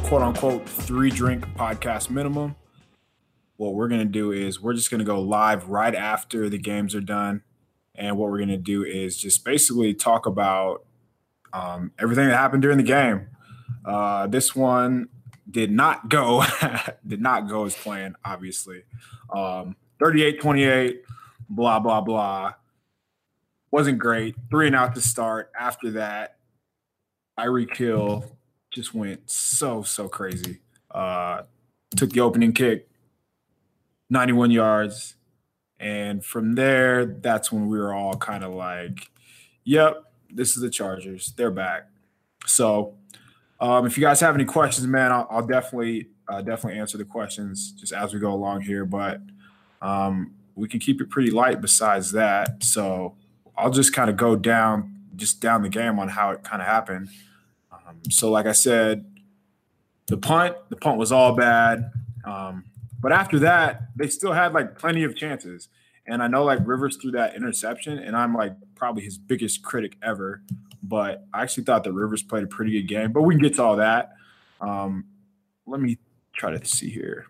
quote unquote 3-drink podcast minimum. What we're going to do is we're just going to go live right after the games are done. And what we're going to do is just basically talk about everything that happened during the game. This one did not go as planned, obviously. 38-28, blah, blah, blah. Wasn't great. 3-and-out to start. After that, Tyreek Hill just went so crazy. Took the opening kick, 91 yards. And from there, that's when we were all kind of like, yep, this is the Chargers. They're back. So if you guys have any questions, man, I'll definitely answer the questions just as we go along here. But we can keep it pretty light besides that. So I'll just kind of go down the game on how it kind of happened. So like I said, the punt was all bad. But after that, they still had like plenty of chances. And I know like Rivers threw that interception, and I'm like probably his biggest critic ever. But I actually thought that Rivers played a pretty good game. But we can get to all that. Let me try to see here.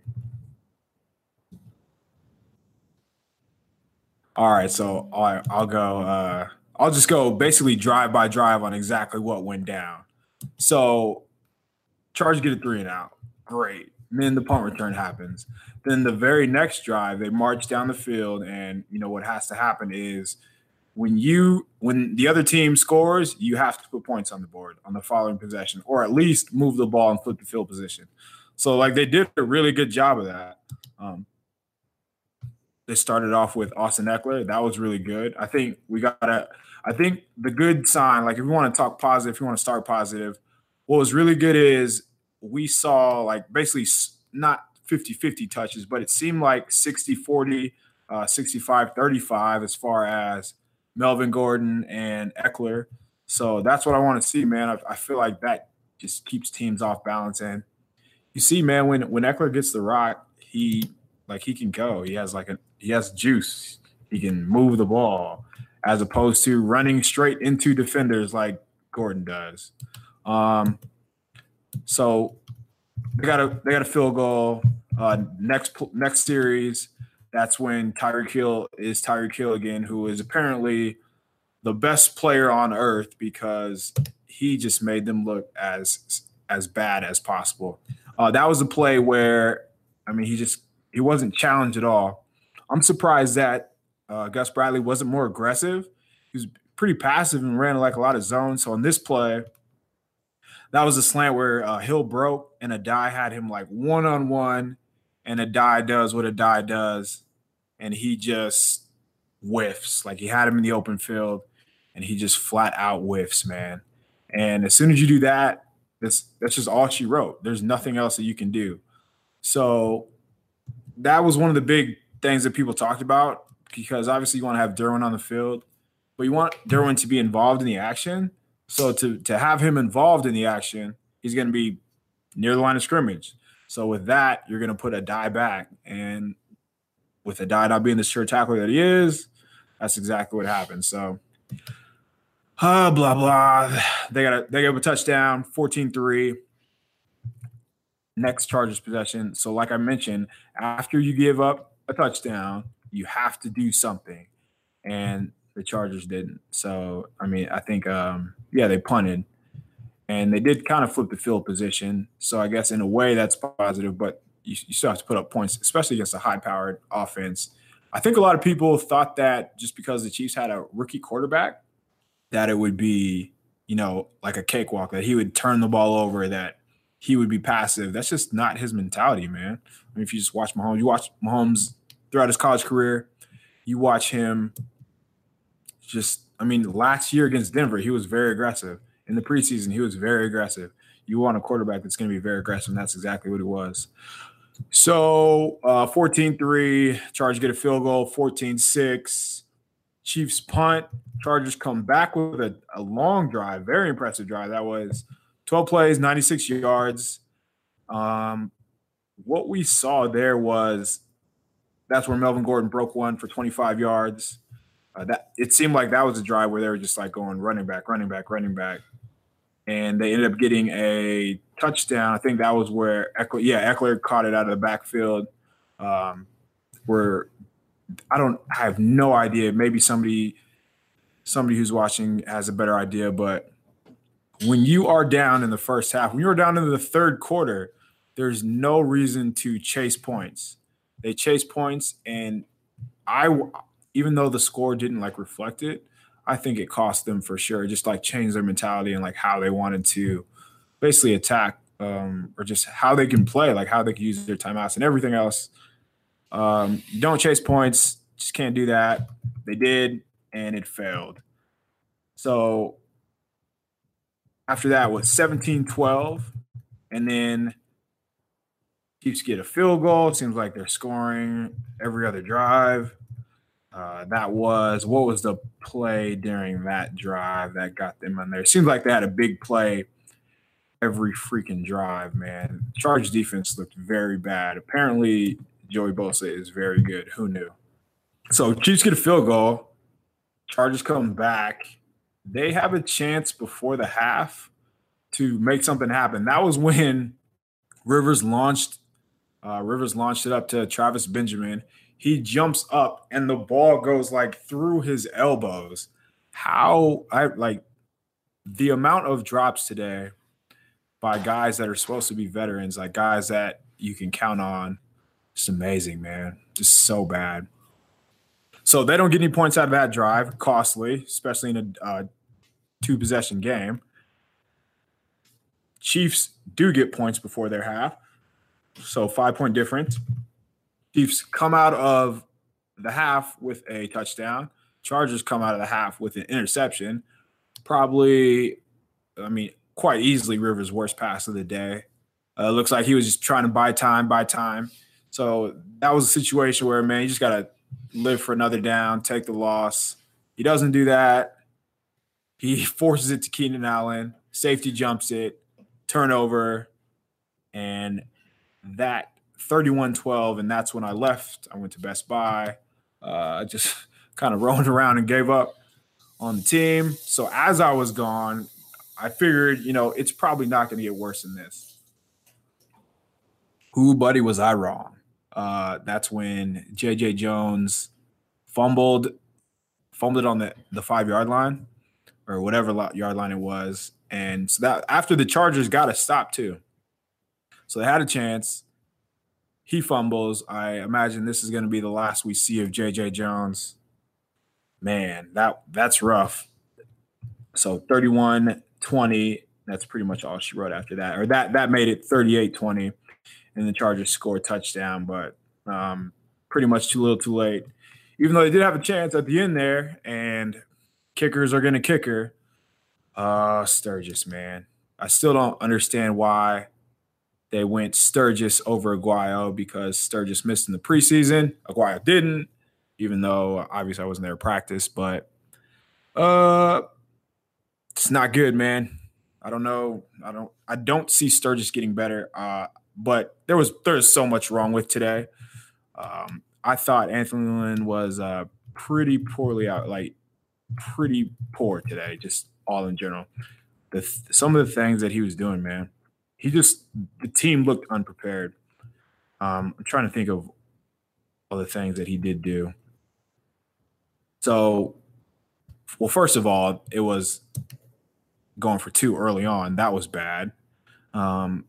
All right, so I'll go. I'll just go basically drive by drive on exactly what went down. So Chargers get a 3-and-out. Great. And then the punt return happens. Then the very next drive, they march down the field, and you know what has to happen is when the other team scores, you have to put points on the board on the following possession, or at least move the ball and flip the field position. So like they did a really good job of that. They started off with Austin Ekeler. That was really good. I think the good sign, like if you want to talk positive, if you want to start positive, what was really good is we saw like basically not 50-50 touches, but it seemed like 60-40, 65-35 as far as Melvin Gordon and Ekeler. So that's what I want to see, man. I feel like that just keeps teams off balance. And you see, man, when Ekeler gets the rock, he can go. He has juice. He can move the ball as opposed to running straight into defenders like Gordon does. So they got a field goal. Next series, that's when Tyreek Hill again, who is apparently the best player on earth because he just made them look as bad as possible. That was a play where, I mean, he wasn't challenged at all. I'm surprised that Gus Bradley wasn't more aggressive. He was pretty passive and ran like a lot of zones. So on this play, that was a slant where Hill broke and Addae had him like one-on-one, and Addae does what Addae does, and he just whiffs. Like he had him in the open field, and he just flat out whiffs, man. And as soon as you do that, that's just all she wrote. There's nothing else that you can do. So that was one of the big things that people talked about because obviously you want to have Derwin on the field, but you want Derwin to be involved in the action. So to have him involved in the action, he's going to be near the line of scrimmage. So with that, you're going to put Addae back. And with Addae not being the sure tackler that he is, that's exactly what happened. So blah, blah. They got a touchdown, 14-3. Next Chargers possession. So like I mentioned, after you give up a touchdown, you have to do something. And the Chargers didn't. So, I mean, I think, they punted. And they did kind of flip the field position. So I guess in a way that's positive, but you still have to put up points, especially against a high-powered offense. I think a lot of people thought that just because the Chiefs had a rookie quarterback, that it would be, like a cakewalk, that he would turn the ball over, that he would be passive. That's just not his mentality, man. I mean, if you just watch Mahomes, throughout his college career, you watch him last year against Denver, he was very aggressive. In the preseason, he was very aggressive. You want a quarterback that's going to be very aggressive, and that's exactly what he was. So 14-3, Chargers get a field goal, 14-6. Chiefs punt. Chargers come back with a long drive, very impressive drive. That was 12 plays, 96 yards. What we saw there was that's where Melvin Gordon broke one for 25 yards. That it seemed like that was a drive where they were just like going running back. and they ended up getting a touchdown. I think that was where Eckler caught it out of the backfield. Where I have no idea. Maybe somebody who's watching has a better idea, but when you are down in the first half, when you're down into the third quarter, there's no reason to chase points. They chase points, and even though the score didn't like reflect it, I think it cost them for sure. Just like changed their mentality and like how they wanted to basically attack, or just how they can play, like how they can use their timeouts and everything else. You don't chase points, just can't do that. They did, and it failed. So after that was 17-12, and then Chiefs get a field goal. It seems like they're scoring every other drive. What was the play during that drive that got them on there? It seems like they had a big play every freaking drive, man. Chargers defense looked very bad. Apparently, Joey Bosa is very good. Who knew? So Chiefs get a field goal. Chargers come back. They have a chance before the half to make something happen. That was when Rivers launched it up to Travis Benjamin. He jumps up and the ball goes like through his elbows. The amount of drops today by guys that are supposed to be veterans, like guys that you can count on. It's amazing, man. Just so bad. So they don't get any points out of that drive. Costly, especially in a two-possession game. Chiefs do get points before their half. So 5-point difference. Chiefs come out of the half with a touchdown. Chargers come out of the half with an interception. Probably, quite easily Rivers' worst pass of the day. Looks like he was just trying to buy time. So that was a situation where, man, you just got to live for another down, take the loss. He doesn't do that. He forces it to Keenan Allen. Safety jumps it. Turnover. And that 31-12, and that's when I left. I went to Best Buy. Just kind of roamed around and gave up on the team. So as I was gone, I figured, it's probably not going to get worse than this. Who, buddy, was I wrong? That's when J.J. Jones fumbled it on the 5-yard line or whatever yard line it was. And so that after the Chargers got a stop too. So they had a chance. He fumbles. I imagine this is going to be the last we see of J.J. Jones. Man, that's rough. So 31-20, that's pretty much all she wrote after that. Or that made it 38-20, and the Chargers score a touchdown, but pretty much too little too late. Even though they did have a chance at the end there, and kickers are going to kicker. Sturgis, man. I still don't understand why they went Sturgis over Aguayo, because Sturgis missed in the preseason. Aguayo didn't, even though obviously I wasn't there to practice. But it's not good, man. I don't know. I don't see Sturgis getting better. But there's so much wrong with today. I thought Anthony Lynn was pretty poorly out, like pretty poor today, just all in general. Some of the things that he was doing, man. The team looked unprepared. I'm trying to think of all the things that he did do. So, well, first of all, it was going for 2 early on. That was bad. The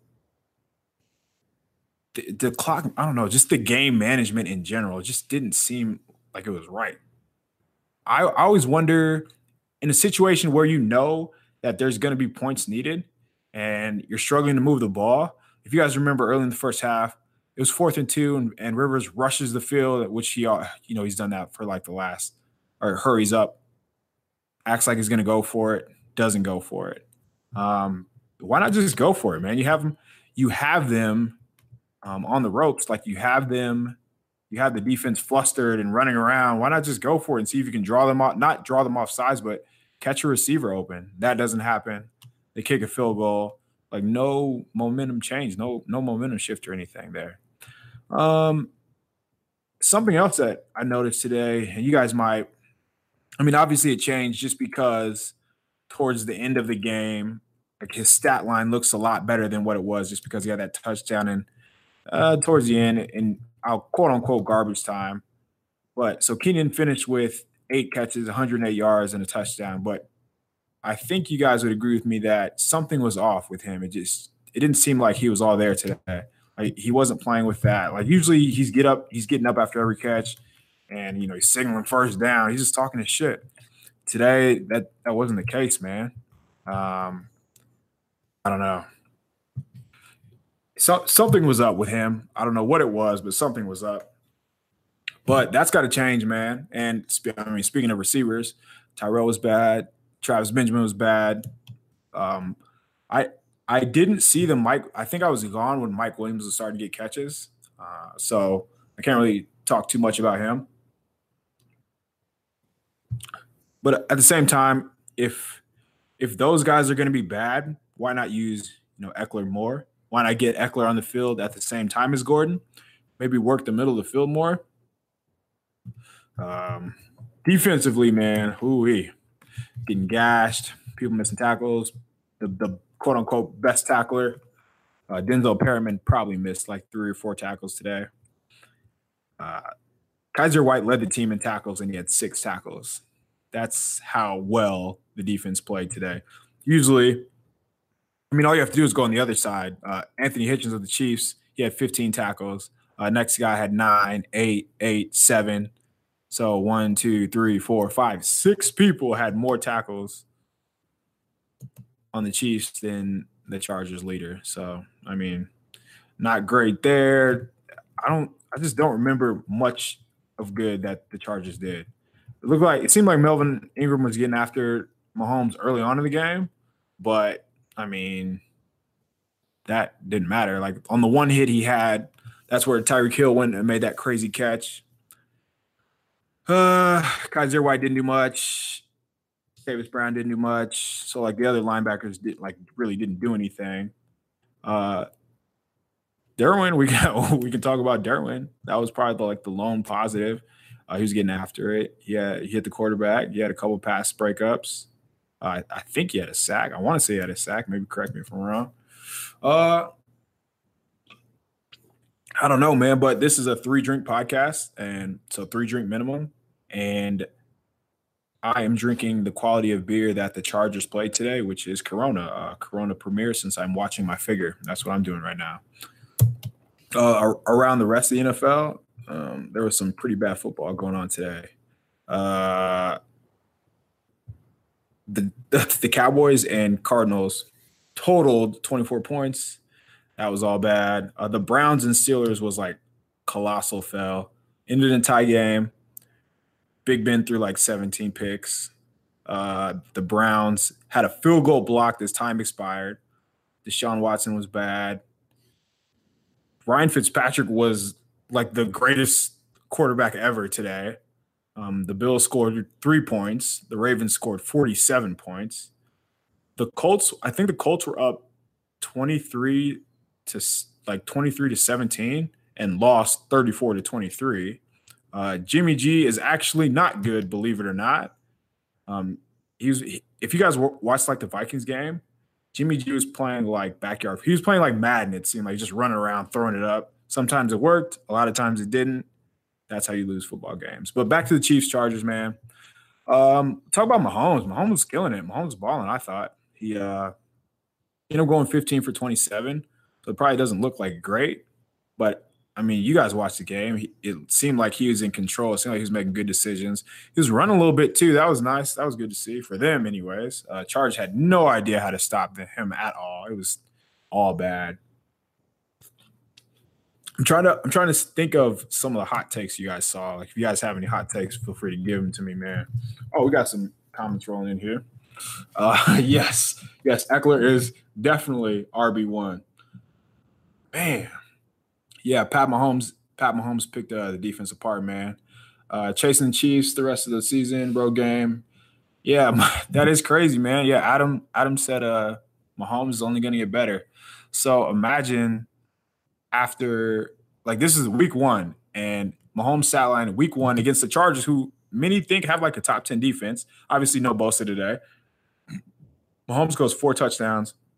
clock, I don't know, just the game management in general just didn't seem like it was right. I always wonder, in a situation where you know that there's going to be points needed and you're struggling to move the ball. If you guys remember early in the first half, it was 4th and 2, and Rivers rushes the field, which he's done that for like hurries up, acts like he's going to go for it, doesn't go for it. Why not just go for it, man? You have them on the ropes, like you have the defense flustered and running around. Why not just go for it and see if you can draw them off, not draw them off sides, but catch a receiver open? That doesn't happen. They kick a field goal. Like no momentum change, no momentum shift or anything there. Something else that I noticed today, and you guys might, obviously it changed just because towards the end of the game, like his stat line looks a lot better than what it was just because he had that touchdown and towards the end in quote unquote garbage time. But so Keenan finished with 8 catches, 108 yards, and a touchdown. But I think you guys would agree with me that something was off with him. It didn't seem like he was all there today. Like he wasn't playing with that. Like usually he's getting up after every catch, and he's signaling first down. He's just talking his shit. Today that wasn't the case, man. I don't know. Something was up with him. I don't know what it was, but something was up. But that's got to change, man. And speaking of receivers, Tyrell was bad. Travis Benjamin was bad. I didn't see I think I was gone when Mike Williams was starting to get catches. So I can't really talk too much about him. But at the same time, if those guys are going to be bad, why not use Eckler more? Why not get Eckler on the field at the same time as Gordon? Maybe work the middle of the field more. Defensively, man, getting gashed, people missing tackles. The quote unquote best tackler, Denzel Perryman, probably missed like 3 or 4 tackles today. Kaiser White led the team in tackles and he had 6 tackles. That's how well the defense played today. Usually, all you have to do is go on the other side. Anthony Hitchens of the Chiefs, he had 15 tackles. Next guy had 9, 8, 7. So 1, 2, 3, 4, 5, 6 people had more tackles on the Chiefs than the Chargers leader. So, not great there. I just don't remember much of good that the Chargers did. It seemed like Melvin Ingram was getting after Mahomes early on in the game, but that didn't matter. Like on the one hit he had, that's where Tyreek Hill went and made that crazy catch. Kaiser White didn't do much. Davis Brown didn't do much. So like the other linebackers really didn't do anything. Derwin, we can talk about Derwin. That was probably the lone positive. He was getting after it. Yeah, he hit the quarterback. He had a couple pass breakups. I think he had a sack. I want to say he had a sack. Maybe correct me if I'm wrong. I don't know, man, but this is a 3-drink podcast, and so 3-drink minimum. And I am drinking the quality of beer that the Chargers played today, which is Corona. Corona Premier, since I'm watching my figure. That's what I'm doing right now. Around the rest of the NFL, there was some pretty bad football going on today. The Cowboys and Cardinals totaled 24 points. That was all bad. The Browns and Steelers was like colossal fail. Ended in tie game. Big Ben threw like 17 picks. The Browns had a field goal blocked as time expired. Deshaun Watson was bad. Ryan Fitzpatrick was like the greatest quarterback ever today. The Bills scored 3 points. The Ravens scored 47 points. I think the Colts were up 23 to 17 and lost 34-23. Jimmy G is actually not good, believe it or not. If you guys watched like the Vikings game, Jimmy G was playing like backyard. He was playing like Madden, it seemed like, just running around, throwing it up. Sometimes it worked. A lot of times it didn't. That's how you lose football games. But back to the Chiefs Chargers, man. Talk about Mahomes. Mahomes was killing it. Mahomes was balling, I thought. He ended up going 15 for 27. So it probably doesn't look like great. But, you guys watched the game. It seemed like he was in control. It seemed like he was making good decisions. He was running a little bit, too. That was nice. That was good to see for them anyways. Chargers had no idea how to stop him at all. It was all bad. I'm trying to think of some of the hot takes you guys saw. Like, if you guys have any hot takes, feel free to give them to me, man. Oh, we got some comments rolling in here. Yes, Eckler is definitely RB1. Man, yeah, Pat Mahomes picked the defense apart, man. Chasing the Chiefs the rest of the season, road game. Yeah, that is crazy, man. Yeah, Adam said Mahomes is only going to get better. So imagine after, like, this is week 1, and Mahomes sat line week 1 against the Chargers, who many think have like a top 10 defense. Obviously, no Bosa today. Mahomes goes 4 touchdowns,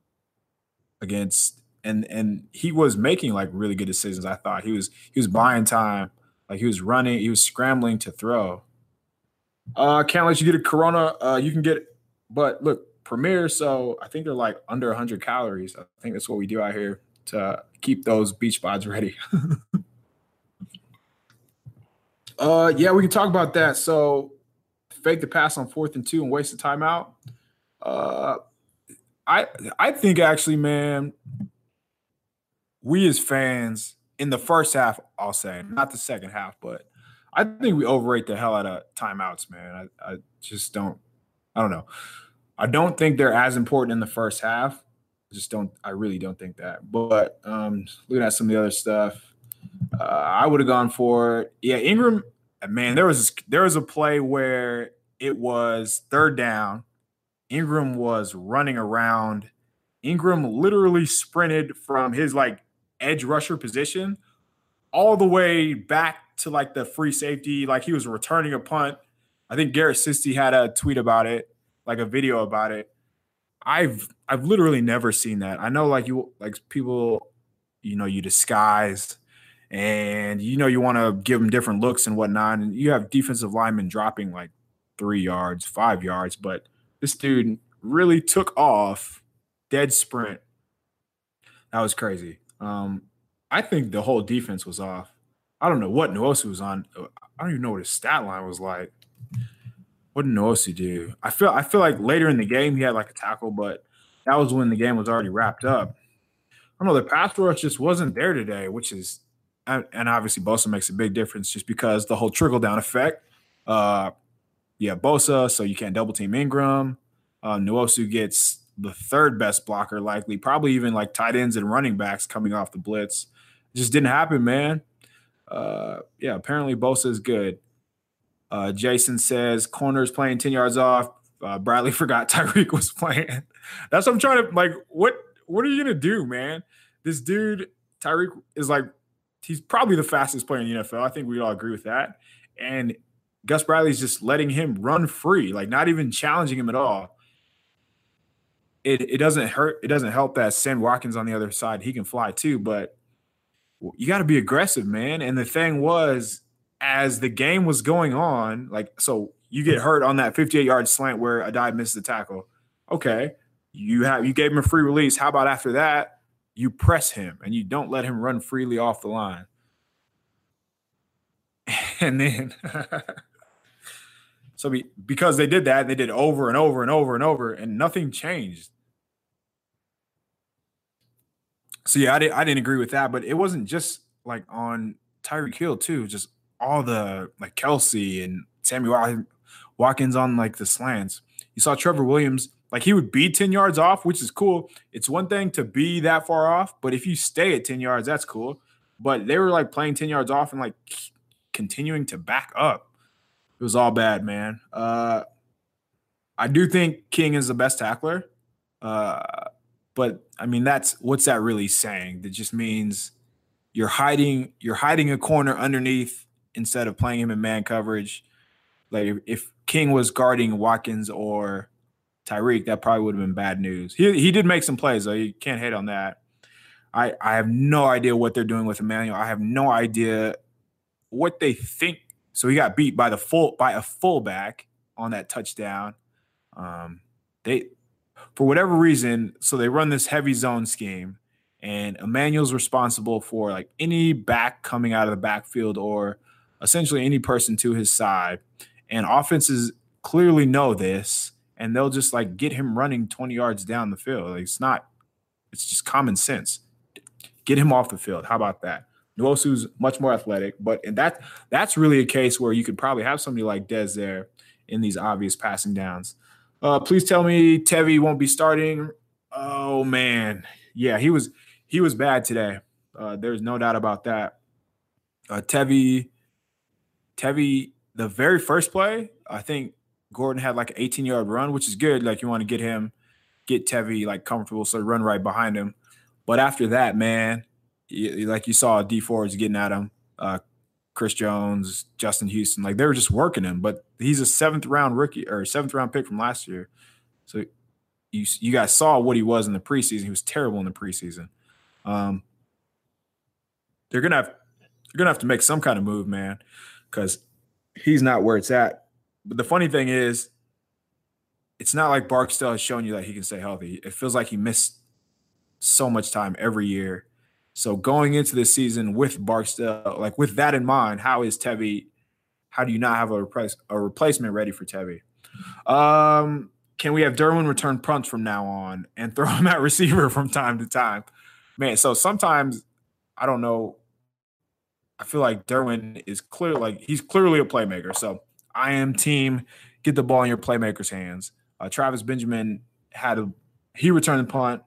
against and he was making like really good decisions. I thought he was buying time, like he was running, he was scrambling to throw. Can't let you get a Corona. You can get, but look, Premier. So I think they're like under 100 calories. I think that's what we do out here to keep those beach bods ready. Yeah, we can talk about that. So fake the pass on 4th and 2 and waste the timeout. Uh, I I think actually, man, we as fans in the first half, I'll say, not the second half, but I think we overrate the hell out of timeouts, man. I just don't. I don't know. I don't think they're as important in the first half. Just don't. I really don't think that. But looking at some of the other stuff, I would have gone for yeah Ingram. Man, there was a play where it was 3rd down. Ingram was running around. Ingram literally sprinted from his like edge rusher position all the way back to like the free safety, like he was returning a punt. I think Garrett Sisti had a tweet about it, like a video about it. I've literally never seen that. I know like you like people, you disguise and you want to give them different looks and whatnot, and you have defensive linemen dropping like 3 yards, 5 yards, but this dude really took off, dead sprint. That was crazy. I think the whole defense was off. I don't know what Nwosu was on. I don't even know what his stat line was like. What did Nwosu do? I feel like later in the game he had like a tackle, but that was when the game was already wrapped up. I don't know. The pass rush just wasn't there today, which is, and obviously Bosa makes a big difference just because the whole trickle down effect. Uh, yeah, Bosa, so you can't double team Ingram. Nwosu gets the 3rd best blocker, likely, probably even like tight ends and running backs coming off the blitz. It just didn't happen, man. Yeah, apparently Bosa is good. Jason says corners playing 10 yards off. Bradley forgot Tyreek was playing. That's what I'm trying to like. What are you gonna do, man? This dude, Tyreek, is like he's probably the fastest player in the NFL. I think we all agree with that. And Gus Bradley's just letting him run free, like not even challenging him at all. It doesn't hurt. It doesn't help that Sam Watkins on the other side. He can fly too, but you got to be aggressive, man. And the thing was, as the game was going on, like so you get hurt on that 58-yard slant where Adai misses the tackle. Okay, you gave him a free release. How about after that, you press him and you don't let him run freely off the line. And then so because they did that, they did over and over and over and over, and nothing changed. So yeah, I didn't agree with that, but it wasn't just like on Tyreek Hill too, just all the like Kelsey and Watkins on like the slants. You saw Trevor Williams, like he would be 10 yards off, which is cool. It's one thing to be that far off, but if you stay at 10 yards, that's cool. But they were like playing 10 yards off and like continuing to back up. It was all bad, man. I do think King is the best tackler. Uh, but I mean, what's that really saying? That just means you're hiding a corner underneath instead of playing him in man coverage. Like if King was guarding Watkins or Tyreek, that probably would have been bad news. He did make some plays though. You can't hate on that. I have no idea what they're doing with Emmanuel. I have no idea what they think. So he got beat by a fullback on that touchdown. They for whatever reason, so they run this heavy zone scheme, and Emmanuel's responsible for like any back coming out of the backfield or essentially any person to his side. And offenses clearly know this, and they'll just like get him running 20 yards down the field. Like, it's just common sense. Get him off the field. How about that? Nwosu's much more athletic, but and that's really a case where you could probably have somebody like Dez there in these obvious passing downs. Please tell me Tevi won't be starting. Oh man, yeah, he was bad today. There's no doubt about that. Tevi, the very first play, I think Gordon had like an 18-yard run, which is good. Like you want to get Tevi like comfortable, so run right behind him. But after that, man, like you saw D Ford's getting at him. Chris Jones, Justin Houston, like they were just working him. But he's a 7th round rookie or 7th round pick from last year. So you guys saw what he was in the preseason. He was terrible in the preseason. They're gonna have to make some kind of move, man, because he's not where it's at. But the funny thing is, it's not like Barksdale has shown you that he can stay healthy. It feels like he missed so much time every year. So going into this season with Barksdale, like with that in mind, how is Tevi? How do you not have a replacement ready for Tevi? Can we have Derwin return punts from now on and throw him at receiver from time to time? Man, so sometimes I don't know. I feel like Derwin is he's clearly a playmaker. So I am team get the ball in your playmaker's hands. Travis Benjamin he returned the punt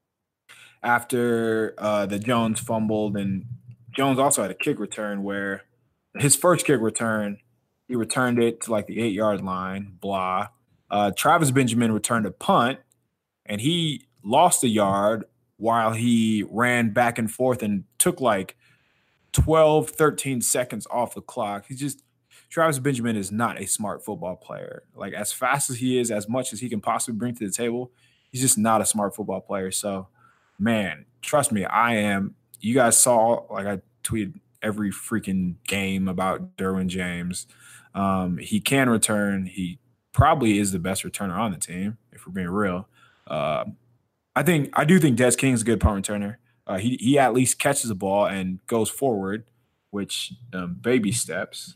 after the Jones fumbled, and Jones also had a kick return where his first kick return, he returned it to like the 8-yard line, blah. Travis Benjamin returned a punt, and he lost a yard while he ran back and forth and took like 12, 13 seconds off the clock. Travis Benjamin is not a smart football player. Like, as fast as he is, as much as he can possibly bring to the table, he's just not a smart football player. So, man, trust me, you guys saw, like I tweeted every freaking game about Derwin James. He can return. He probably is the best returner on the team, if we're being real. I do think Des King is a good punt returner. He at least catches the ball and goes forward, which baby steps.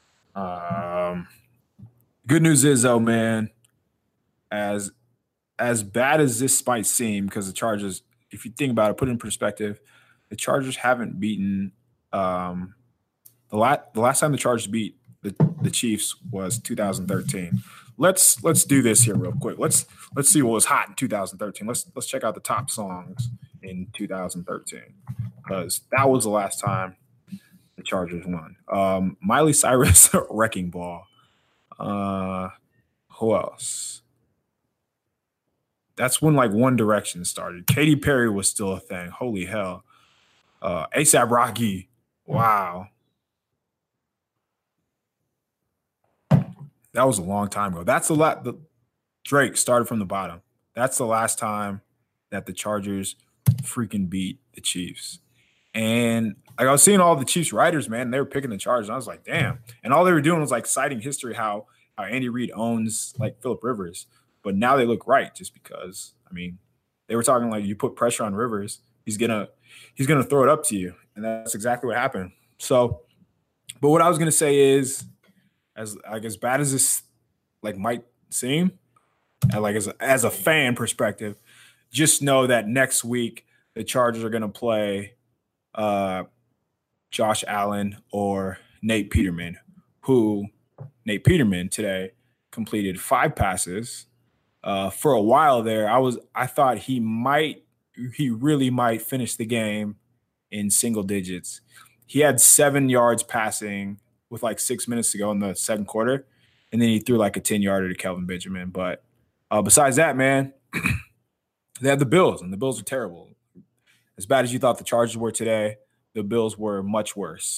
Good news is, though, man, as bad as this might seem, because the Chargers, if you think about it, put it in perspective, the Chargers haven't beaten the last time the Chargers beat the Chiefs was 2013. Let's do this here real quick. Let's see what was hot in 2013. Let's check out the top songs in 2013, because that was the last time the Chargers won. Miley Cyrus, Wrecking Ball. Who else? That's when like One Direction started. Katy Perry was still a thing. Holy hell. A$AP Rocky. Wow. That was a long time ago. That's Drake started from the bottom. That's the last time that the Chargers freaking beat the Chiefs. And like, I was seeing all the Chiefs writers, man, they were picking the Chargers. And I was like, damn. And all they were doing was like citing history, how Andy Reid owns like Phillip Rivers. But now they look right, just because, I mean, they were talking like, you put pressure on Rivers, he's gonna throw it up to you. And that's exactly what happened. So, but what I was gonna say is, as bad as this like might seem, and like as a fan perspective, just know that next week the Chargers are gonna play Josh Allen or Nate Peterman, who Nate Peterman today completed 5 passes. For a while there, I thought he really might finish the game in single digits. He had 7 yards passing with like 6 minutes to go in the second quarter, and then he threw like a 10-yarder to Kelvin Benjamin. But besides that, man, they had the Bills, and the Bills are terrible. As bad as you thought the Chargers were today, the Bills were much worse.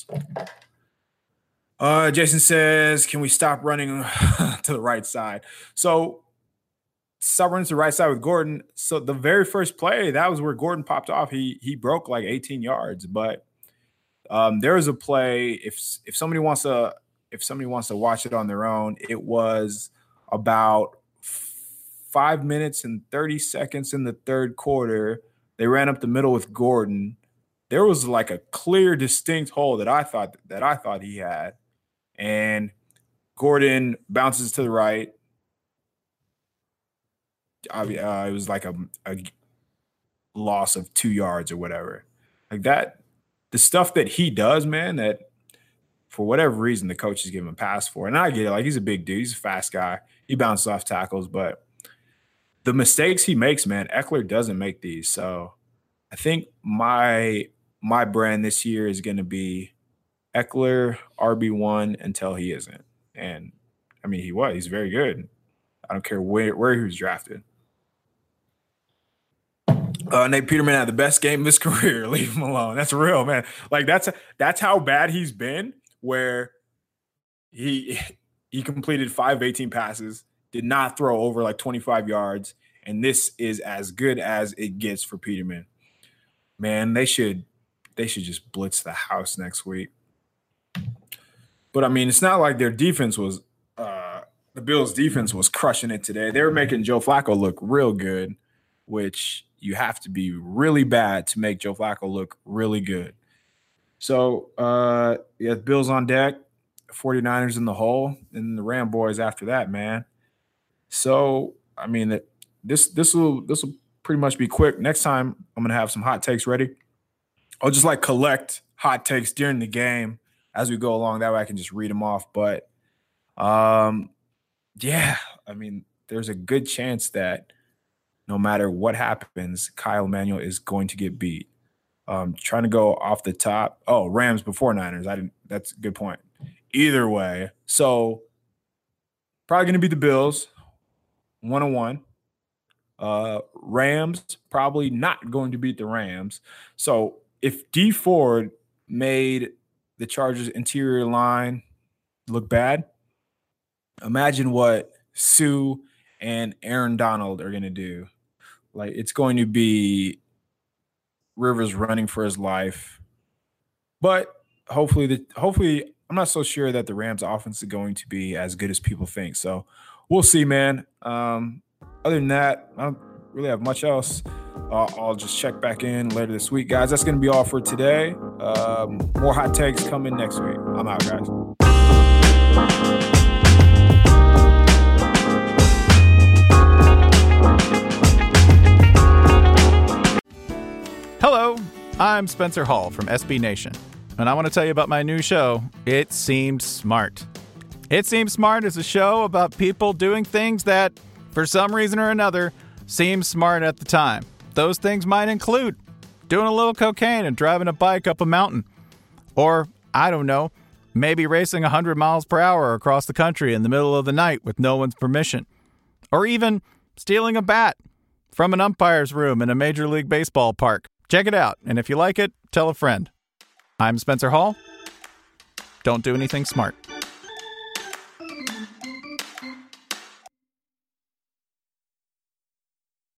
Jason says, can we stop running to the right side? So stop running to the right side with Gordon. So the very first play, that was where Gordon popped off. He broke like 18 yards. But there was a play, if somebody wants to watch it on their own, it was about 5 minutes and 30 seconds in the third quarter. They ran up the middle with Gordon. There was like a clear, distinct hole that I thought he had. And Gordon bounces to the right. It was like a loss of 2 yards or whatever. Like that, the stuff that he does, man, that for whatever reason the coach is giving him a pass for. And I get it. Like, he's a big dude. He's a fast guy. He bounces off tackles. But the mistakes he makes, man, Eckler doesn't make these. So I think my brand this year is going to be Eckler RB1 until he isn't. And, I mean, he's very good. I don't care where he was drafted. Nate Peterman had the best game of his career. Leave him alone. That's real, man. Like, that's how bad he's been, where he completed 5 of 18 passes, did not throw over like 25 yards, and this is as good as it gets for Peterman. Man, they should just blitz the house next week. But I mean, it's not like their defense was the Bills' defense was crushing it today. They were making Joe Flacco look real good, which you have to be really bad to make Joe Flacco look really good. So, Bills on deck, 49ers in the hole, and the Ram boys after that, man. So, I mean, this will pretty much be quick. Next time, I'm going to have some hot takes ready. I'll just collect hot takes during the game as we go along. That way I can just read them off. But, I mean, there's a good chance that no matter what happens, Kyle Emanuel is going to get beat. Trying to go off the top. Oh, Rams before Niners. That's a good point. Either way, so probably going to beat the Bills 1-1. Rams probably not going to beat the Rams. So if Dee Ford made the Chargers' interior line look bad, imagine what Sue and Aaron Donald are going to do. It's going to be Rivers running for his life. But hopefully, I'm not so sure that the Rams' offense is going to be as good as people think. So we'll see, man. Other than that, I don't really have much else. I'll just check back in later this week, guys. That's going to be all for today. More hot takes coming next week. I'm out, guys. Hello, I'm Spencer Hall from SB Nation, and I want to tell you about my new show, It Seemed Smart. It Seemed Smart is a show about people doing things that, for some reason or another, seem smart at the time. Those things might include doing a little cocaine and driving a bike up a mountain. Or, I don't know, maybe racing 100 miles per hour across the country in the middle of the night with no one's permission. Or even stealing a bat from an umpire's room in a Major League Baseball park. Check it out, and if you like it, tell a friend. I'm Spencer Hall. Don't do anything smart.